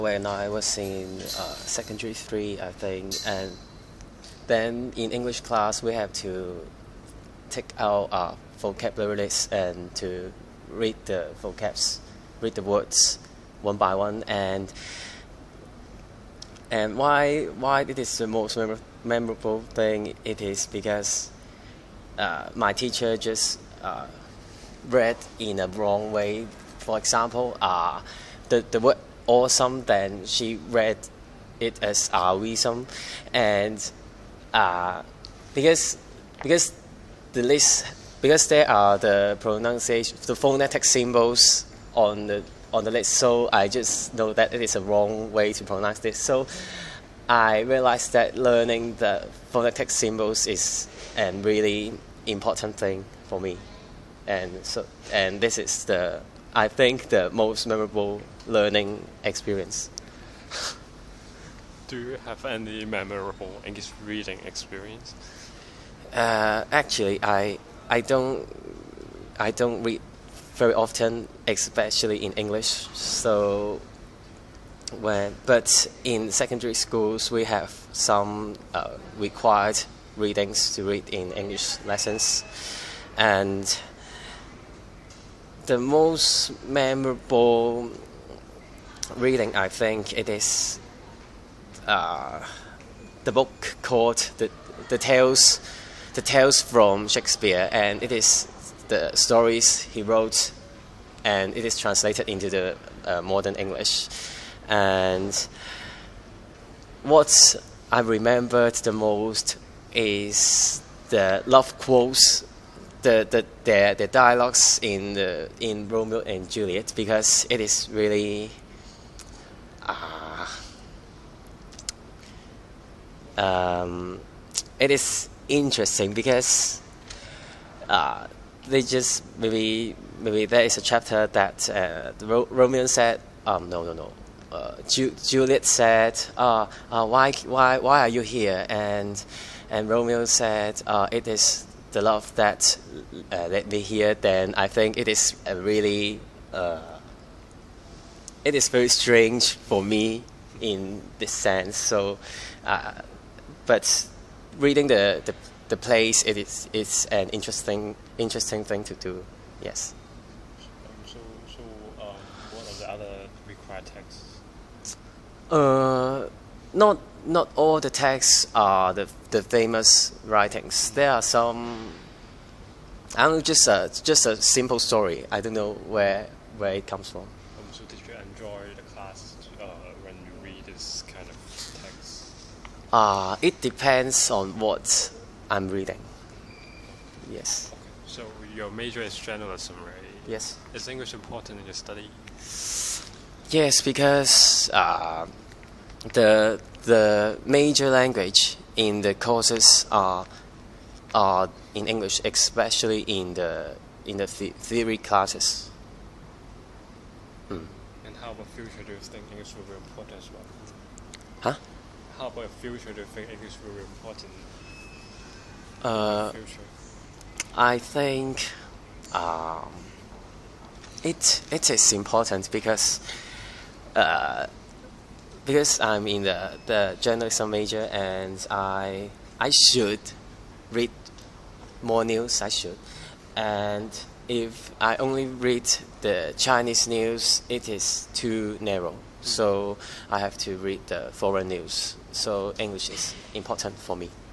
when I was in secondary three, I think, and then in English class we have to take out vocabulary list and to read the vocabs, read the words one by one, and why it is the most memorable thing. It is because my teacher just read in a wrong way. For example, the word awesome, then she read it as wisdom, and because the list, because there are the pronunciation, the phonetic symbols on the list, so I just know that it is a wrong way to pronounce this. So I realized that learning the phonetic symbols is a really important thing for me, and this is I think the most memorable learning experience. Do you have any memorable English reading experience? Actually, I don't read very often, especially in English. So but in secondary schools we have some required readings to read in English lessons, and the most memorable reading, I think it is the book called the Tales from Shakespeare, and it is the stories he wrote, and it is translated into the modern English. And what I remembered the most is the love quotes, the dialogues in Romeo and Juliet, because it is really it is interesting because they just maybe there is a chapter that Romeo said Juliet said why are you here, and Romeo said it is the love that led me here. Then I think it is a really it is very strange for me in this sense. So but reading the plays, it's an interesting thing to do. Yes. What are the other required texts? Not all the texts are the famous writings. There are some. I don't know, just a simple story. I don't know where it comes from. So did you enjoy the class when you read this kind of text? It depends on what I'm reading. Yes. Okay. So your major is journalism, right? Yes. Is English important in your study? Yes, because the major language in the courses are in English, especially in the theory classes. And how about future? Do you think English will be important as well? Huh? How about future? Do you think English will be important in the future? I think it is important because I'm in the journalism major, and I should read more news. I should, and if I only read the Chinese news, it is too narrow. So I have to read the foreign news. So English is important for me.